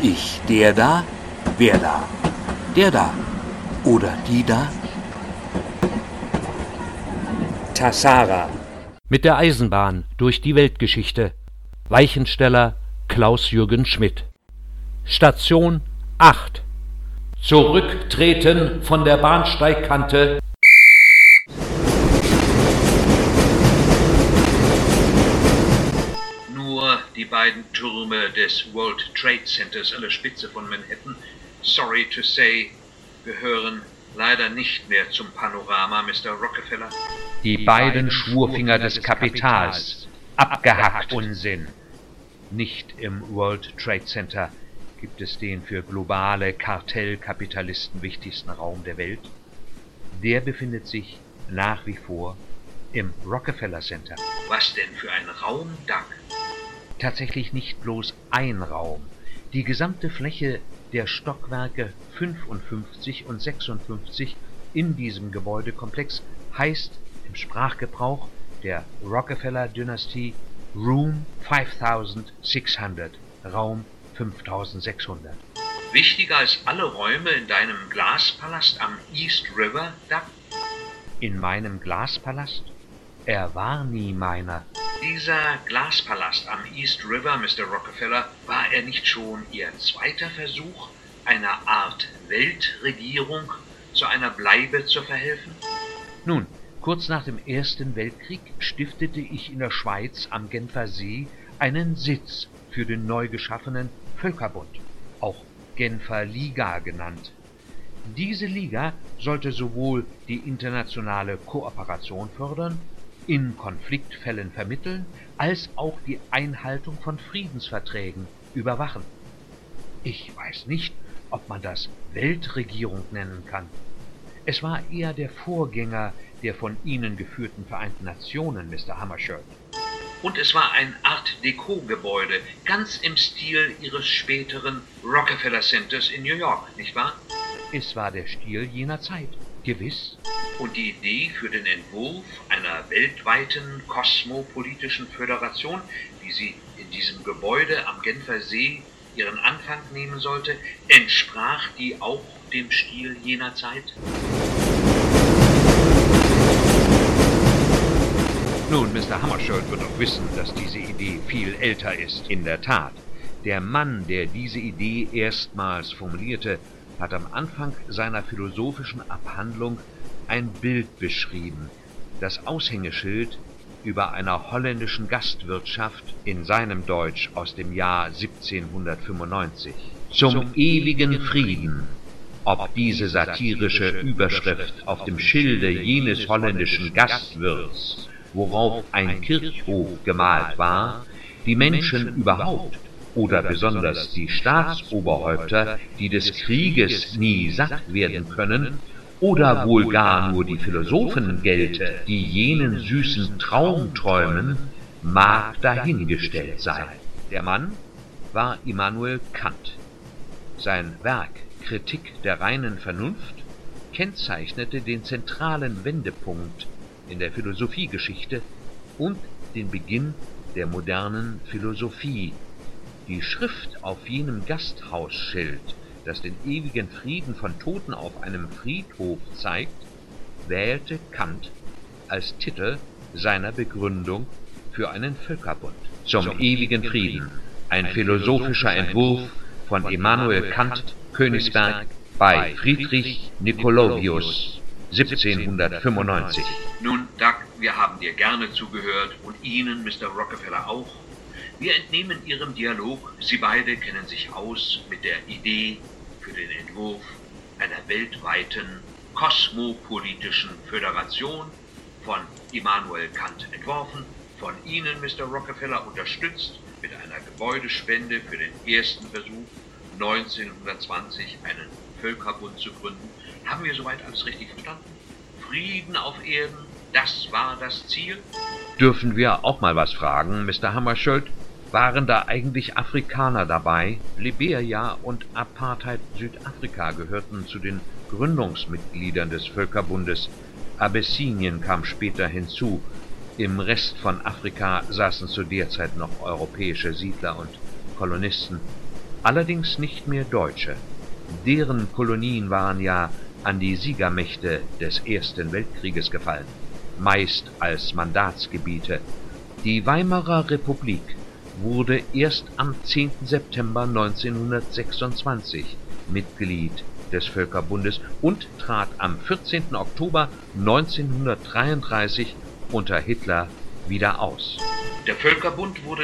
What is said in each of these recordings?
Ich, der da, wer da? Der da oder die da? Tassara. Mit der Eisenbahn durch die Weltgeschichte. Weichensteller Klaus-Jürgen Schmidt. Station 8. Zurücktreten von der Bahnsteigkante. Nur die beiden Türme des World Trade Centers an der Spitze von Manhattan, sorry to say, gehören leider nicht mehr zum Panorama, Mr. Rockefeller. Die beiden Schwurfinger des Kapitals. Abgehackt Unsinn. Nicht im World Trade Center gibt es den für globale Kartellkapitalisten wichtigsten Raum der Welt. Der befindet sich nach wie vor im Rockefeller Center. Was denn für ein Raum, Doug? Tatsächlich nicht bloß ein Raum. Die gesamte Fläche der Stockwerke 55 und 56 in diesem Gebäudekomplex heißt im Sprachgebrauch der Rockefeller-Dynastie Room 5600, Raum 5600. Wichtiger als alle Räume in deinem Glaspalast am East River, Doug? In meinem Glaspalast? Er war nie meiner. Dieser Glaspalast am East River, Mr. Rockefeller, war er nicht schon Ihr zweiter Versuch, einer Art Weltregierung zu einer Bleibe zu verhelfen? Nun, kurz nach dem Ersten Weltkrieg stiftete ich in der Schweiz am Genfer See einen Sitz für den neu geschaffenen Völkerbund, auch Genfer Liga genannt. Diese Liga sollte sowohl die internationale Kooperation fördern, in Konfliktfällen vermitteln, als auch die Einhaltung von Friedensverträgen überwachen. Ich weiß nicht, ob man das Weltregierung nennen kann. Es war eher der Vorgänger der von Ihnen geführten Vereinten Nationen, Mr. Hammarskjöld. Und es war ein Art-Deco-Gebäude, ganz im Stil Ihres späteren Rockefeller Centers in New York, nicht wahr? Es war der Stil jener Zeit, gewiss. Und die Idee für den Entwurf einer weltweiten kosmopolitischen Föderation, wie sie in diesem Gebäude am Genfer See ihren Anfang nehmen sollte, entsprach die auch dem Stil jener Zeit? Nun, Mr. Hammarskjöld wird doch wissen, dass diese Idee viel älter ist. In der Tat, der Mann, der diese Idee erstmals formulierte, hat am Anfang seiner philosophischen Abhandlung ein Bild beschrieben, das Aushängeschild über einer holländischen Gastwirtschaft in seinem Deutsch aus dem Jahr 1795. Zum ewigen Frieden. Ob diese satirische Überschrift auf dem Schilde jenes holländischen Gastwirts, worauf ein Kirchhof gemalt war, die Menschen überhaupt oder besonders die Staatsoberhäupter, die des Krieges nie satt werden können, oder wohl gar nur die Philosophen gelte, die jenen süßen Traum träumen, mag dahingestellt sein. Der Mann war Immanuel Kant. Sein Werk Kritik der reinen Vernunft kennzeichnete den zentralen Wendepunkt in der Philosophiegeschichte und den Beginn der modernen Philosophie. Die Schrift auf jenem Gasthausschild, das den ewigen Frieden von Toten auf einem Friedhof zeigt, wählte Kant als Titel seiner Begründung für einen Völkerbund. Zum ewigen Frieden, ein philosophischer Entwurf von Immanuel Kant, Königsberg, bei Friedrich Nicolaus, 1795. Nun, Doug, wir haben dir gerne zugehört und Ihnen, Mr. Rockefeller, auch. Wir entnehmen Ihrem Dialog, Sie beide kennen sich aus mit der Idee für den Entwurf einer weltweiten kosmopolitischen Föderation, von Immanuel Kant entworfen, von Ihnen, Mr. Rockefeller, unterstützt mit einer Gebäudespende für den ersten Versuch, 1920 einen Völkerbund zu gründen. Haben wir soweit alles richtig verstanden? Frieden auf Erden, das war das Ziel? Dürfen wir auch mal was fragen, Mr. Hammarskjöld? Waren da eigentlich Afrikaner dabei? Liberia und Apartheid Südafrika gehörten zu den Gründungsmitgliedern des Völkerbundes. Abessinien kam später hinzu. Im Rest von Afrika saßen zu der Zeit noch europäische Siedler und Kolonisten. allerdings nicht mehr Deutsche. Deren Kolonien waren ja an die Siegermächte des Ersten Weltkrieges gefallen, meist als Mandatsgebiete. Die Weimarer Republik wurde erst am 10. September 1926 Mitglied des Völkerbundes und trat am 14. Oktober 1933 unter Hitler wieder aus. Der Völkerbund wurde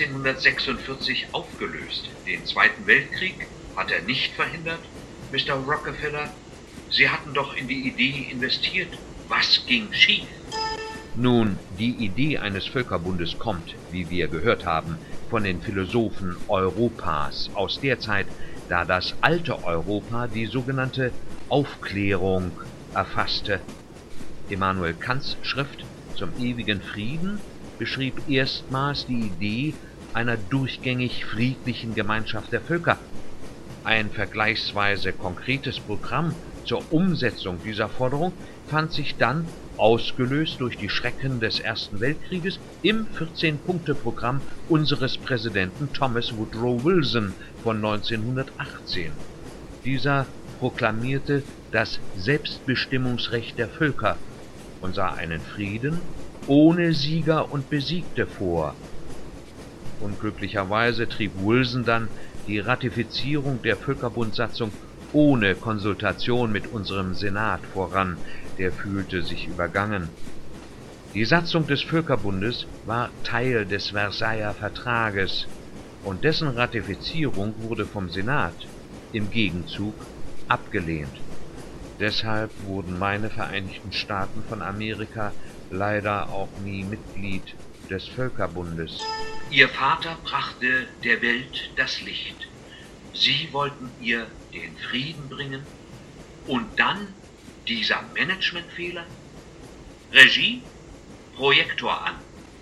1946 aufgelöst. Den Zweiten Weltkrieg hat er nicht verhindert. Mr. Rockefeller, Sie hatten doch in die Idee investiert. Was ging schief? Nun, die Idee eines Völkerbundes kommt, wie wir gehört haben, von den Philosophen Europas aus der Zeit, da das alte Europa die sogenannte Aufklärung erfasste. Immanuel Kants Schrift zum ewigen Frieden beschrieb erstmals die Idee einer durchgängig friedlichen Gemeinschaft der Völker. Ein vergleichsweise konkretes Programm zur Umsetzung dieser Forderung fand sich dann, ausgelöst durch die Schrecken des Ersten Weltkrieges, im 14-Punkte-Programm unseres Präsidenten Thomas Woodrow Wilson von 1918. Dieser proklamierte das Selbstbestimmungsrecht der Völker und sah einen Frieden ohne Sieger und Besiegte vor. Unglücklicherweise trieb Wilson dann die Ratifizierung der Völkerbundsatzung ohne Konsultation mit unserem Senat voran, der fühlte sich übergangen. Die Satzung des Völkerbundes war Teil des Versailler Vertrages und dessen Ratifizierung wurde vom Senat im Gegenzug abgelehnt. Deshalb wurden meine Vereinigten Staaten von Amerika leider auch nie Mitglied des Völkerbundes. Ihr Vater brachte der Welt das Licht. Sie wollten ihr den Frieden bringen und dann dieser Managementfehler? Regie, Projektor an.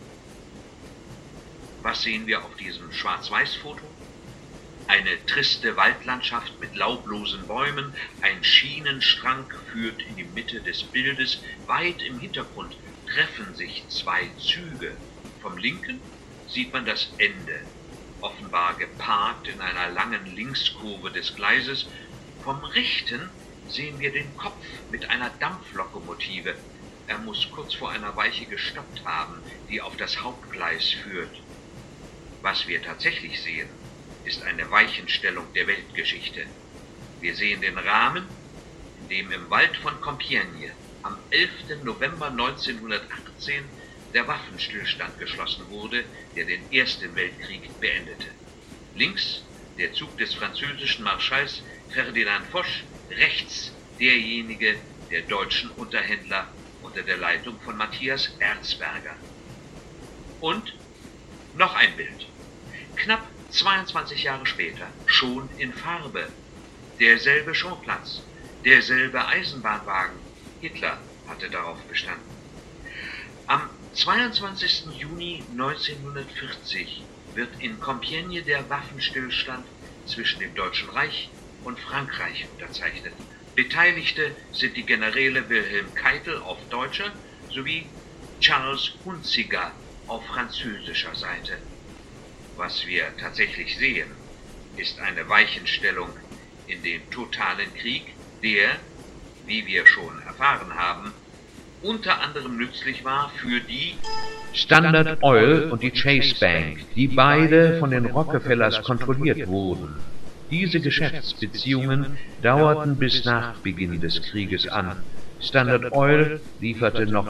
Was sehen wir auf diesem Schwarz-Weiß-Foto? Eine triste Waldlandschaft mit laublosen Bäumen, ein Schienenstrang führt in die Mitte des Bildes. Weit im Hintergrund treffen sich zwei Züge. Vom linken sieht man das Ende, offenbar geparkt in einer langen Linkskurve des Gleises. Vom rechten sehen wir den Kopf mit einer Dampflokomotive. Er muss kurz vor einer Weiche gestoppt haben, die auf das Hauptgleis führt. Was wir tatsächlich sehen, ist eine Weichenstellung der Weltgeschichte. Wir sehen den Rahmen, in dem im Wald von Compiègne am 11. November 1918 der Waffenstillstand geschlossen wurde, der den Ersten Weltkrieg beendete. Links der Zug des französischen Marschalls Ferdinand Foch, rechts derjenige der deutschen Unterhändler unter der Leitung von Matthias Erzberger. Und noch ein Bild. Knapp 22 Jahre später, schon in Farbe. Derselbe Schauplatz, derselbe Eisenbahnwagen. Hitler hatte darauf bestanden. Am 22. Juni 1940 wird in Compiègne der Waffenstillstand zwischen dem Deutschen Reich und Frankreich unterzeichnet. Beteiligte sind die Generäle Wilhelm Keitel auf deutscher sowie Charles Hunziker auf französischer Seite. Was wir tatsächlich sehen, ist eine Weichenstellung in den totalen Krieg, der, wie wir schon erfahren haben, unter anderem nützlich war für die Standard Oil und die Chase Bank, die beide von den Rockefellers kontrolliert wurden. Diese Geschäftsbeziehungen dauerten bis nach Beginn des Krieges an. Standard Oil lieferte noch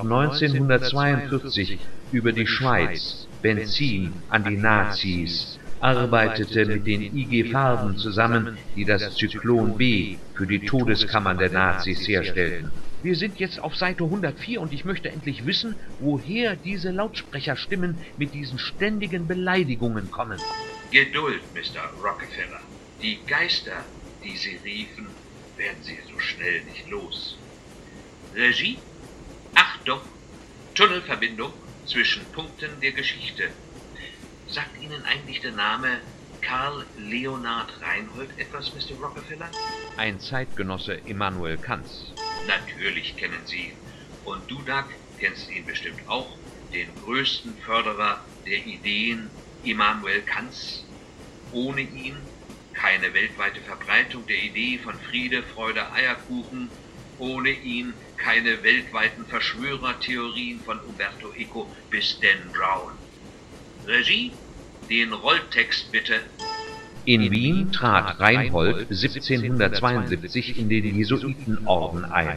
1942 über die Schweiz Benzin an die Nazis, arbeitete mit den IG Farben zusammen, die das Zyklon B für die Todeskammern der Nazis herstellten. Wir sind jetzt auf Seite 104 und ich möchte endlich wissen, woher diese Lautsprecherstimmen mit diesen ständigen Beleidigungen kommen. Geduld, Mr. Rockefeller. Die Geister, die Sie riefen, werden Sie so schnell nicht los. Regie? Achtung! Tunnelverbindung zwischen Punkten der Geschichte. Sagt Ihnen eigentlich der Name Karl Leonhard Reinhold etwas, Mr. Rockefeller? Ein Zeitgenosse Immanuel Kants. Natürlich kennen Sie ihn. Und du, Doug, kennst ihn bestimmt auch, den größten Förderer der Ideen, Immanuel Kants. Ohne ihn keine weltweite Verbreitung der Idee von Friede, Freude, Eierkuchen, ohne ihn keine weltweiten Verschwörertheorien von Umberto Eco bis Dan Brown. Regie, den Rolltext bitte. In Wien trat Reinhold 1772 in den Jesuitenorden ein.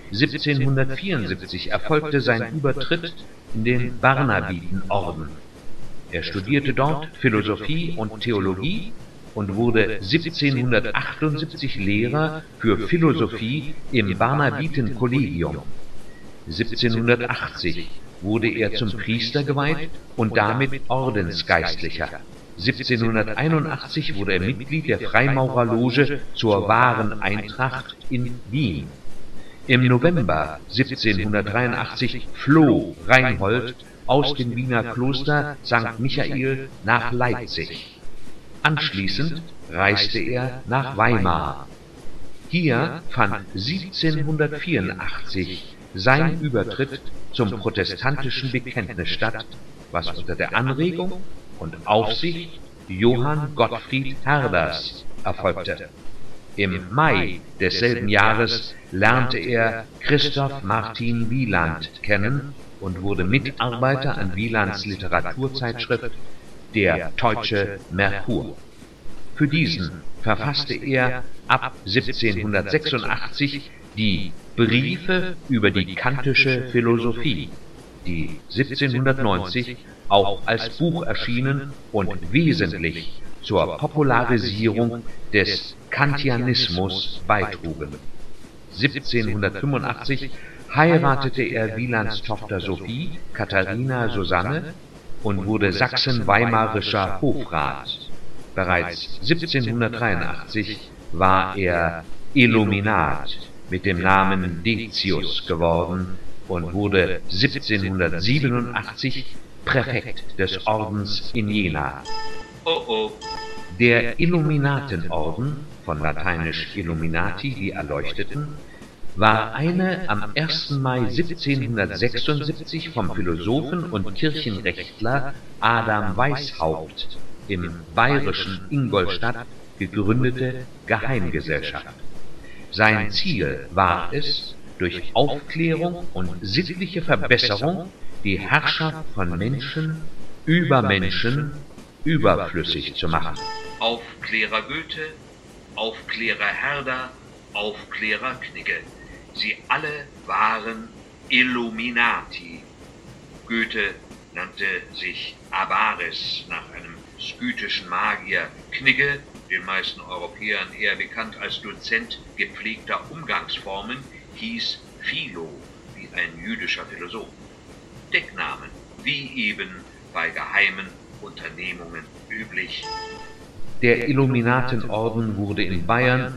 1774 erfolgte sein Übertritt in den Barnabitenorden. Er studierte dort Philosophie und Theologie und wurde 1778 Lehrer für Philosophie im Barnabitenkollegium. 1780 wurde er zum Priester geweiht und damit Ordensgeistlicher. 1781 wurde er Mitglied der Freimaurerloge zur wahren Eintracht in Wien. Im November 1783 floh Reinhold aus dem Wiener Kloster St. Michael nach Leipzig. Anschließend reiste er nach Weimar. Hier fand 1784 sein Übertritt zum protestantischen Bekenntnis statt, was unter der Anregung und Aufsicht Johann Gottfried Herders erfolgte. Im Mai desselben Jahres lernte er Christoph Martin Wieland kennen und wurde Mitarbeiter an Wielands Literaturzeitschrift Der Teutsche Merkur. Für diesen verfasste er ab 1786 die Briefe über die kantische Philosophie, die 1790 auch als Buch erschienen und wesentlich zur Popularisierung des Kantianismus beitrugen. 1785 heiratete er Wielands Tochter Sophie, Katharina Susanne, und wurde sachsen-weimarischer Hofrat. Bereits 1783 war er Illuminat mit dem Namen Decius geworden und wurde 1787 Präfekt des Ordens in Jena. Der Illuminatenorden, von lateinisch Illuminati, die Erleuchteten, war eine am 1. Mai 1776 vom Philosophen und Kirchenrechtler Adam Weishaupt im bayerischen Ingolstadt gegründete Geheimgesellschaft. Sein Ziel war es, durch Aufklärung und sittliche Verbesserung die Herrschaft von Menschen über Menschen überflüssig zu machen. Aufklärer Goethe, Aufklärer Herder, Aufklärer Knigge. Sie alle waren Illuminati. Goethe nannte sich Avaris nach einem skythischen Magier. Knigge, den meisten Europäern eher bekannt als Dozent gepflegter Umgangsformen, hieß Philo, wie ein jüdischer Philosoph. Decknamen, wie eben bei geheimen Unternehmungen üblich. Der Illuminatenorden wurde in Bayern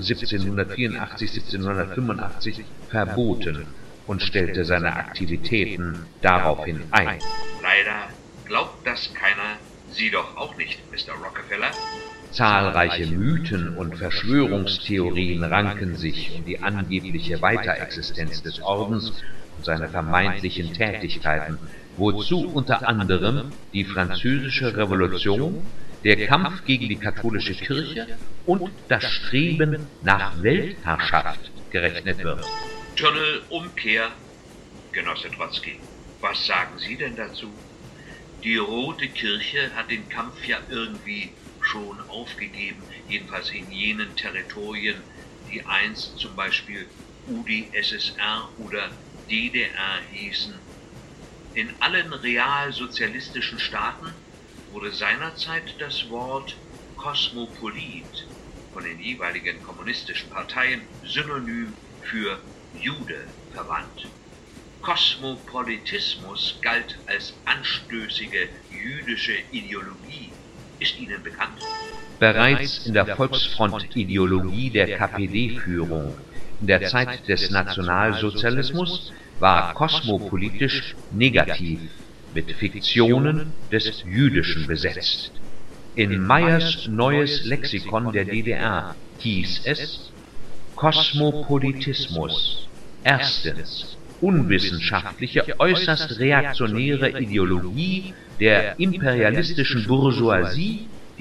1784/1785 verboten und stellte seine Aktivitäten daraufhin ein. Leider glaubt das keiner, Sie doch auch nicht, Mr. Rockefeller. Zahlreiche Mythen und Verschwörungstheorien ranken sich um die angebliche Weiterexistenz des Ordens und seine vermeintlichen Tätigkeiten, wozu unter anderem die Französische Revolution, der Kampf gegen die katholische Kirche und das Streben nach Weltherrschaft gerechnet wird. Tunnelumkehr, Genosse Trotzki. Was sagen Sie denn dazu? Die Rote Kirche hat den Kampf ja irgendwie schon aufgegeben, jedenfalls in jenen Territorien, die einst zum Beispiel UdSSR oder DDR hießen. In allen realsozialistischen Staaten wurde seinerzeit das Wort Kosmopolit von den jeweiligen kommunistischen Parteien synonym für Jude verwandt. Kosmopolitismus galt als anstößige jüdische Ideologie. Ist Ihnen bekannt? Bereits in der Volksfront-Ideologie der KPD-Führung in der Zeit des Nationalsozialismus war kosmopolitisch negativ mit Fiktionen des Jüdischen besetzt. In Meyers Neues Lexikon der DDR hieß es: Kosmopolitismus. Erstens, unwissenschaftliche, äußerst reaktionäre Ideologie der imperialistischen Bourgeoisie,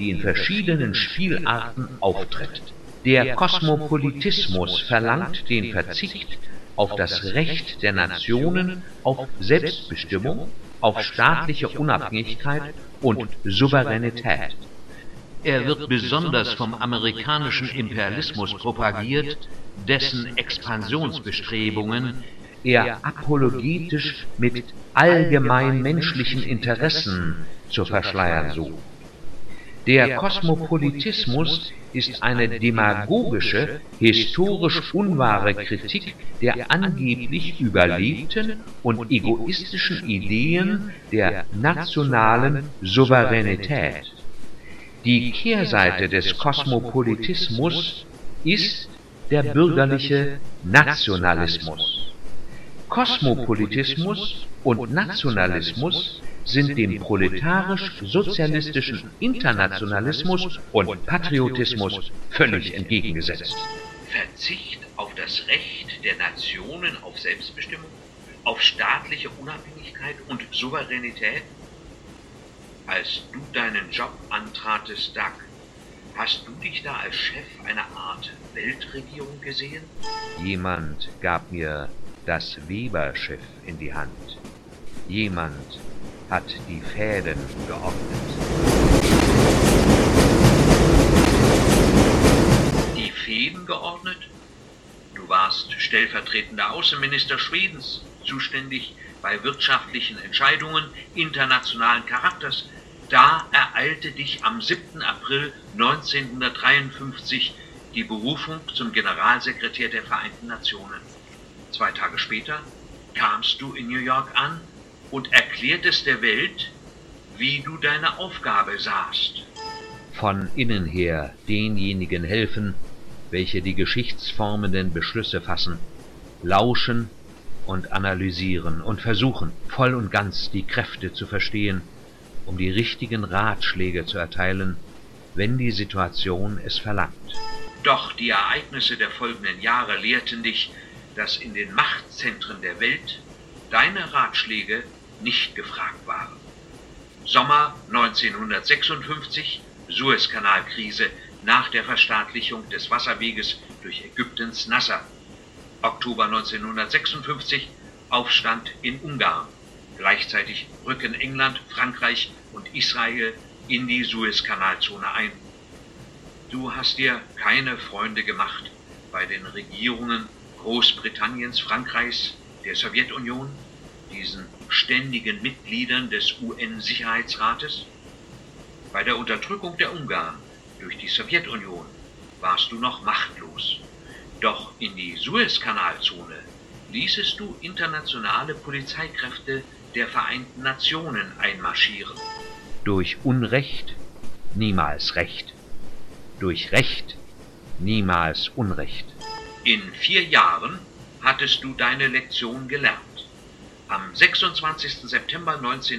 die in verschiedenen Spielarten auftritt. Der Kosmopolitismus verlangt den Verzicht auf das Recht der Nationen auf Selbstbestimmung, auf staatliche Unabhängigkeit und Souveränität. Er wird besonders vom amerikanischen Imperialismus propagiert, dessen Expansionsbestrebungen er apologetisch mit allgemein menschlichen Interessen zu verschleiern sucht. Der Kosmopolitismus ist eine demagogische, historisch unwahre Kritik der angeblich überlebten und egoistischen Ideen der nationalen Souveränität. Die Kehrseite des Kosmopolitismus ist der bürgerliche Nationalismus. Kosmopolitismus und Nationalismus sind dem proletarisch-sozialistischen Internationalismus und Patriotismus völlig entgegengesetzt. Verzicht auf das Recht der Nationen auf Selbstbestimmung, auf staatliche Unabhängigkeit und Souveränität? Als du deinen Job antratest, Doug, hast du dich da als Chef einer Art Weltregierung gesehen? Jemand gab mir das Weberschiff in die Hand. Jemand hat die Fäden geordnet. Die Fäden geordnet? Du warst stellvertretender Außenminister Schwedens, zuständig bei wirtschaftlichen Entscheidungen internationalen Charakters. Da ereilte dich am 7. April 1953 die Berufung zum Generalsekretär der Vereinten Nationen. 2 Tage später kamst du in New York an und erklärtest der Welt, wie du deine Aufgabe sahst. Von innen her denjenigen helfen, welche die geschichtsformenden Beschlüsse fassen, lauschen und analysieren und versuchen, voll und ganz die Kräfte zu verstehen, um die richtigen Ratschläge zu erteilen, wenn die Situation es verlangt. Doch die Ereignisse der folgenden Jahre lehrten dich, dass in den Machtzentren der Welt deine Ratschläge nicht gefragt waren. Sommer 1956, Suezkanalkrise nach der Verstaatlichung des Wasserweges durch Ägyptens Nasser. Oktober 1956, Aufstand in Ungarn. Gleichzeitig rücken England, Frankreich und Israel in die Suezkanalzone ein. Du hast dir keine Freunde gemacht bei den Regierungen Großbritanniens, Frankreichs, der Sowjetunion, diesen ständigen Mitgliedern des UN-Sicherheitsrates. Bei der Unterdrückung der Ungarn durch die Sowjetunion warst du noch machtlos. Doch in die Suezkanalzone ließest du internationale Polizeikräfte der Vereinten Nationen einmarschieren. Durch Unrecht niemals Recht. Durch Recht niemals Unrecht. In 4 Jahren hattest du deine Lektion gelernt. Am 26. September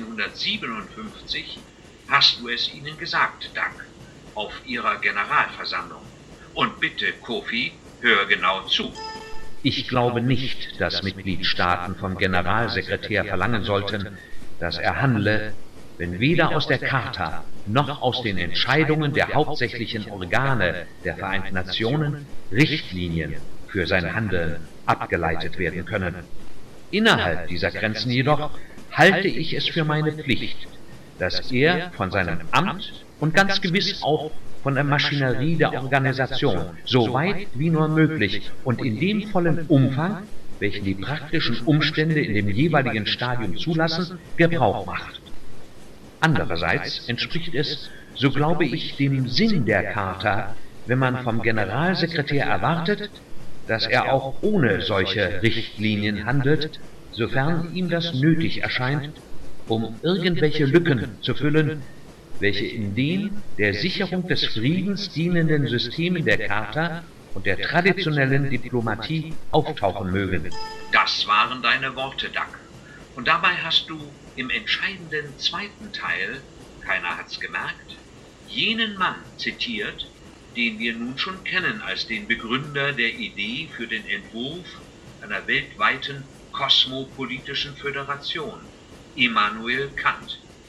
1957 hast du es ihnen gesagt, Doug, auf ihrer Generalversammlung. Und bitte, Kofi, hör genau zu. Ich glaube nicht, dass Mitgliedstaaten vom Generalsekretär verlangen sollten, dass er handle, wenn weder aus der Charta noch aus den Entscheidungen der hauptsächlichen Organe der Vereinten Nationen Richtlinien für sein Handeln abgeleitet werden können. Innerhalb dieser Grenzen jedoch halte ich es für meine Pflicht, dass er von seinem Amt und ganz gewiss auch von der Maschinerie der Organisation, so weit wie nur möglich und in dem vollen Umfang, welchen die praktischen Umstände in dem jeweiligen Stadium zulassen, Gebrauch macht. Andererseits entspricht es, so glaube ich, dem Sinn der Charta, wenn man vom Generalsekretär erwartet, dass er auch ohne solche Richtlinien handelt, sofern ihm das nötig erscheint, um irgendwelche Lücken zu füllen, welche in den der Sicherung des Friedens dienenden Systemen der Charta und der traditionellen Diplomatie auftauchen mögen. Das waren deine Worte, Doug. Und dabei hast du im entscheidenden zweiten Teil, keiner hat's gemerkt, jenen Mann zitiert, den wir nun schon kennen als den Begründer der Idee für den Entwurf einer weltweiten kosmopolitischen Föderation, Immanuel Kant.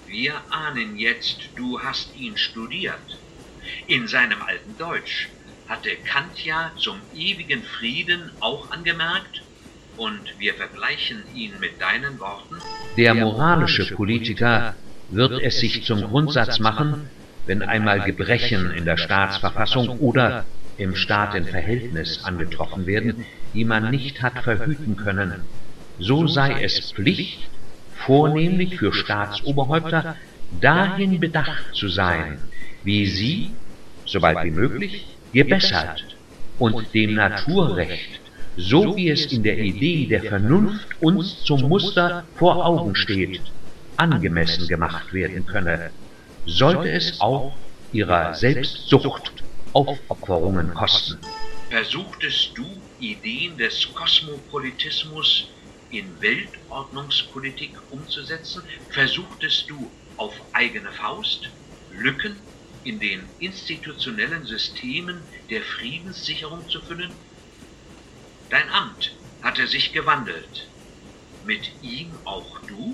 Wir ahnen jetzt, du hast ihn studiert. In seinem alten Deutsch hatte Kant ja zum ewigen Frieden auch angemerkt, und wir vergleichen ihn mit deinen Worten. Der moralische Politiker wird es sich zum Grundsatz machen, wenn einmal Gebrechen in der Staatsverfassung oder im Staatenverhältnis angetroffen werden, die man nicht hat verhüten können, so sei es Pflicht, vornehmlich für Staatsoberhäupter, dahin bedacht zu sein, wie sie, sobald wie möglich, gebessert und dem Naturrecht, so wie es in der Idee der Vernunft uns zum Muster vor Augen steht, angemessen gemacht werden könne, sollte es auch ihrer Selbstsucht Aufopferungen kosten. Versuchtest du, Ideen des Kosmopolitismus in Weltordnungspolitik umzusetzen? Versuchtest du, auf eigene Faust Lücken in den institutionellen Systemen der Friedenssicherung zu füllen? Dein Amt hatte sich gewandelt. Mit ihm auch du?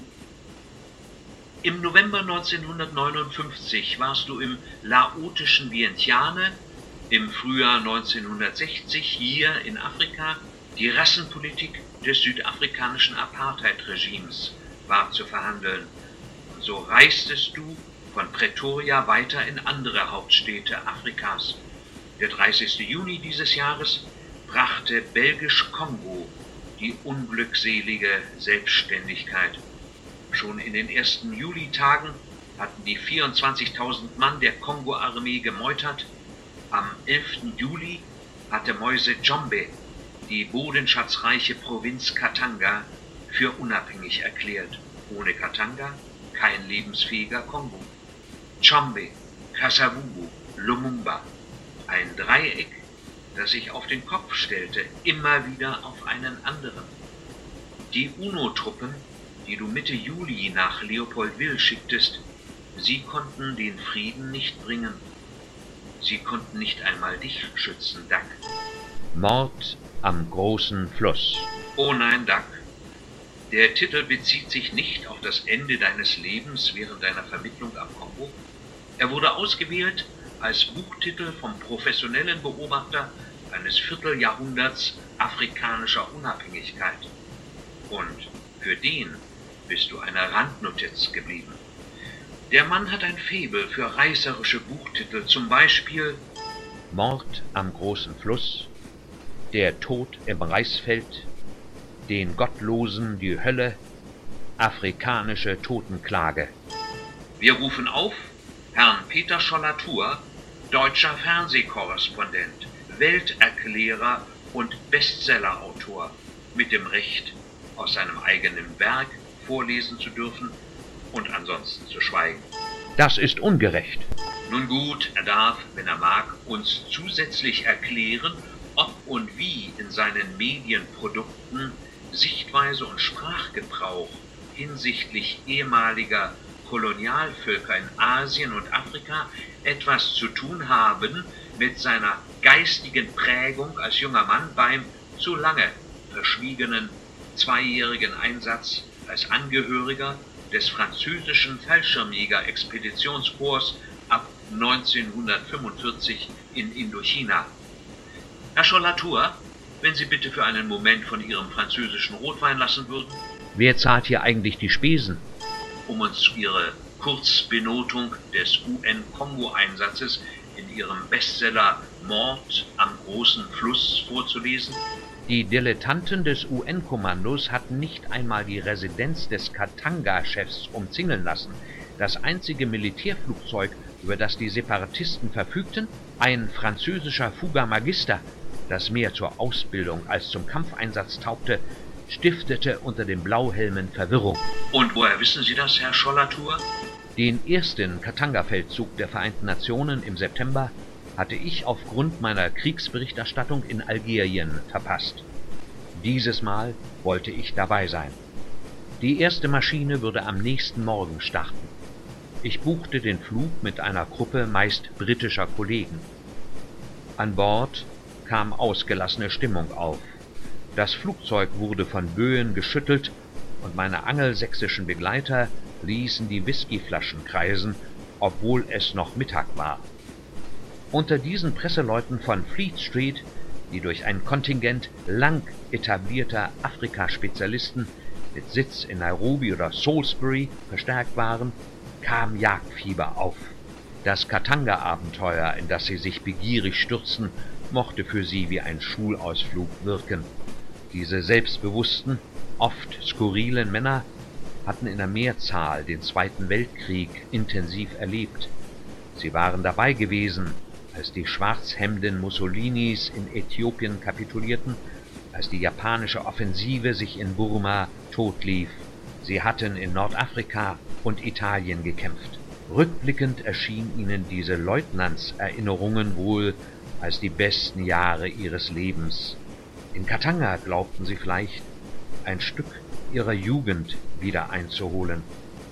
Im November 1959 warst du im laotischen Vientiane, im Frühjahr 1960 hier in Afrika. Die Rassenpolitik des südafrikanischen Apartheid-Regimes war zu verhandeln. Und so reistest du von Pretoria weiter in andere Hauptstädte Afrikas. Der 30. Juni dieses Jahres brachte Belgisch-Kongo die unglückselige Selbstständigkeit. Schon in den ersten Julitagen hatten die 24.000 Mann der Kongo-Armee gemeutert. Am 11. Juli hatte Moise Tshombe die bodenschatzreiche Provinz Katanga für unabhängig erklärt. Ohne Katanga kein lebensfähiger Kongo. Tshombe, Kasavubu, Lumumba, ein Dreieck, das sich auf den Kopf stellte, immer wieder auf einen anderen. Die UNO-Truppen, die du Mitte Juli nach Leopoldville schicktest, sie konnten den Frieden nicht bringen. Sie konnten nicht einmal dich schützen, Duck. Mord am großen Fluss. Oh nein, Duck. Der Titel bezieht sich nicht auf das Ende deines Lebens während deiner Vermittlung am Kongo. Er wurde ausgewählt als Buchtitel vom professionellen Beobachter eines Vierteljahrhunderts afrikanischer Unabhängigkeit. Und für den bist du eine Randnotiz geblieben. Der Mann hat ein Faible für reißerische Buchtitel, zum Beispiel Mord am großen Fluss, Der Tod im Reisfeld, Den Gottlosen die Hölle, Afrikanische Totenklage. Wir rufen auf Herrn Peter Schollatur, deutscher Fernsehkorrespondent, Welterklärer und Bestsellerautor, mit dem Recht, aus seinem eigenen Werk vorlesen zu dürfen und ansonsten zu schweigen. Das ist ungerecht. Nun gut, er darf, wenn er mag, uns zusätzlich erklären, ob und wie in seinen Medienprodukten Sichtweise und Sprachgebrauch hinsichtlich ehemaliger Kolonialvölker in Asien und Afrika etwas zu tun haben mit seiner geistigen Prägung als junger Mann beim zu lange verschwiegenen zweijährigen Einsatz als Angehöriger des französischen Fallschirmjäger-Expeditionskorps ab 1945 in Indochina. Herr Schollatur, wenn Sie bitte für einen Moment von Ihrem französischen Rotwein lassen würden. Wer zahlt hier eigentlich die Spesen? Um uns Ihre Kurzbenotung des UN-Kongo-Einsatzes in Ihrem Bestseller Mord am großen Fluss vorzulesen? Die Dilettanten des UN-Kommandos hatten nicht einmal die Residenz des Katanga-Chefs umzingeln lassen. Das einzige Militärflugzeug, über das die Separatisten verfügten, ein französischer Fugger Magister, das mehr zur Ausbildung als zum Kampfeinsatz taugte, stiftete unter den Blauhelmen Verwirrung. Und woher wissen Sie das, Herr Schollatur? Den ersten Katanga-Feldzug der Vereinten Nationen im September hatte ich aufgrund meiner Kriegsberichterstattung in Algerien verpasst. Dieses Mal wollte ich dabei sein. Die erste Maschine würde am nächsten Morgen starten. Ich buchte den Flug mit einer Gruppe meist britischer Kollegen. An Bord kam ausgelassene Stimmung auf. Das Flugzeug wurde von Böen geschüttelt und meine angelsächsischen Begleiter ließen die Whiskyflaschen kreisen, obwohl es noch Mittag war. Unter diesen Presseleuten von Fleet Street, die durch ein Kontingent lang etablierter Afrika-Spezialisten mit Sitz in Nairobi oder Salisbury verstärkt waren, kam Jagdfieber auf. Das Katanga-Abenteuer, in das sie sich begierig stürzten, mochte für sie wie ein Schulausflug wirken. Diese selbstbewussten, oft skurrilen Männer hatten in der Mehrzahl den Zweiten Weltkrieg intensiv erlebt. Sie waren dabei gewesen, als die Schwarzhemden Mussolinis in Äthiopien kapitulierten, als die japanische Offensive sich in Burma totlief. Sie hatten in Nordafrika und Italien gekämpft. Rückblickend erschienen ihnen diese Leutnantserinnerungen wohl als die besten Jahre ihres Lebens. In Katanga glaubten sie vielleicht, ein Stück ihrer Jugend wieder einzuholen.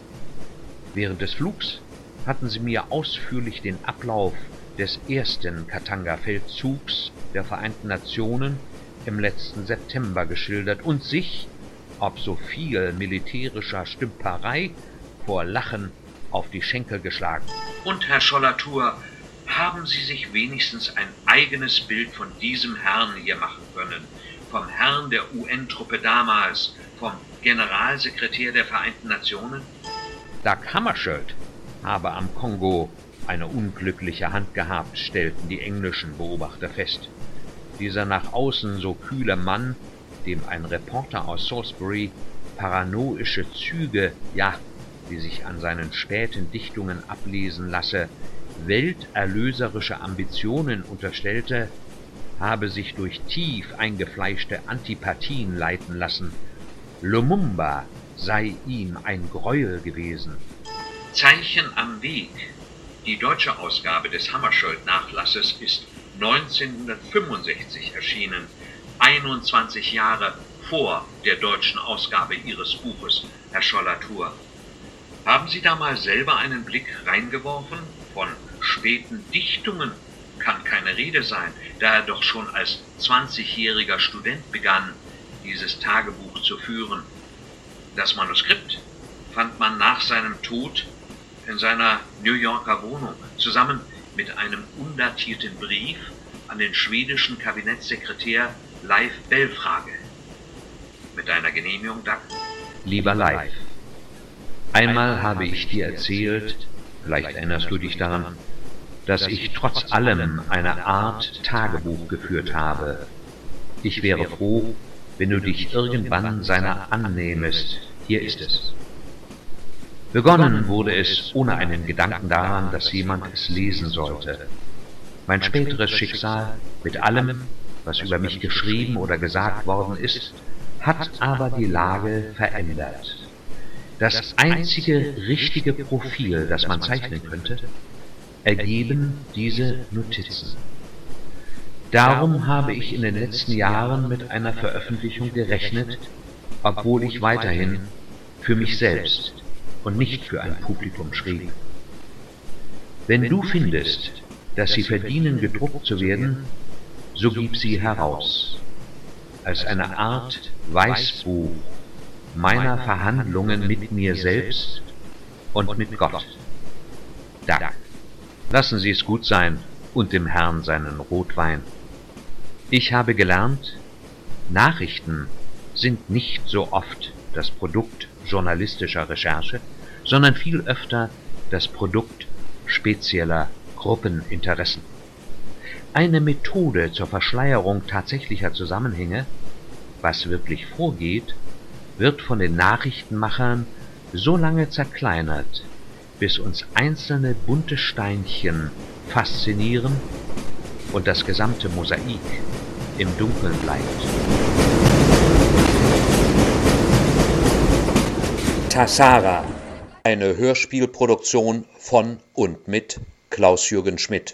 Während des Flugs hatten sie mir ausführlich den Ablauf des ersten Katanga-Feldzugs der Vereinten Nationen im letzten September geschildert und sich, ob so viel militärischer Stümperei, vor Lachen auf die Schenkel geschlagen. Und, Herr Schollatur, haben Sie sich wenigstens ein eigenes Bild von diesem Herrn hier machen können? Vom Herrn der UN-Truppe damals, vom Generalsekretär der Vereinten Nationen? Dag Hammarskjöld habe am Kongo eine unglückliche Hand gehabt, stellten die englischen Beobachter fest. Dieser nach außen so kühle Mann, dem ein Reporter aus Salisbury paranoische Züge, ja, die sich an seinen späten Dichtungen ablesen lasse, welterlöserische Ambitionen unterstellte, habe sich durch tief eingefleischte Antipathien leiten lassen. Lumumba sei ihm ein Greuel gewesen. Zeichen am Weg. Die deutsche Ausgabe des Hammarskjöld-Nachlasses ist 1965 erschienen, 21 Jahre vor der deutschen Ausgabe Ihres Buches, Herr Schollatur. Haben Sie da mal selber einen Blick reingeworfen? Von späten Dichtungen kann keine Rede sein, da er doch schon als 20-jähriger Student begann, dieses Tagebuch zu führen. Das Manuskript fand man nach seinem Tod in seiner New Yorker Wohnung, zusammen mit einem undatierten Brief an den schwedischen Kabinettssekretär Leif Belfrage. Mit deiner Genehmigung, Dag? Lieber Leif, einmal habe ich dir erzählt, vielleicht erinnerst du dich daran, dass ich trotz allem eine Art Tagebuch geführt habe. Ich wäre froh, wenn du dich irgendwann seiner annähmest. Hier ist es. Begonnen wurde es ohne einen Gedanken daran, dass jemand es lesen sollte. Mein späteres Schicksal mit allem, was über mich geschrieben oder gesagt worden ist, hat aber die Lage verändert. Das einzige richtige Profil, das man zeichnen könnte, ergeben diese Notizen. Darum habe ich in den letzten Jahren mit einer Veröffentlichung gerechnet, obwohl ich weiterhin für mich selbst und nicht für ein Publikum schrieb. Wenn du findest, dass sie verdienen, gedruckt zu werden, so gib sie heraus, als eine Art Weißbuch meiner Verhandlungen mit mir selbst und mit Gott. Dag. Lassen Sie es gut sein und dem Herrn seinen Rotwein. Ich habe gelernt, Nachrichten sind nicht so oft das Produkt journalistischer Recherche, sondern viel öfter das Produkt spezieller Gruppeninteressen. Eine Methode zur Verschleierung tatsächlicher Zusammenhänge, was wirklich vorgeht, wird von den Nachrichtenmachern so lange zerkleinert, bis uns einzelne bunte Steinchen faszinieren und das gesamte Mosaik im Dunkeln bleibt. Tassara, eine Hörspielproduktion von und mit Klaus-Jürgen Schmidt.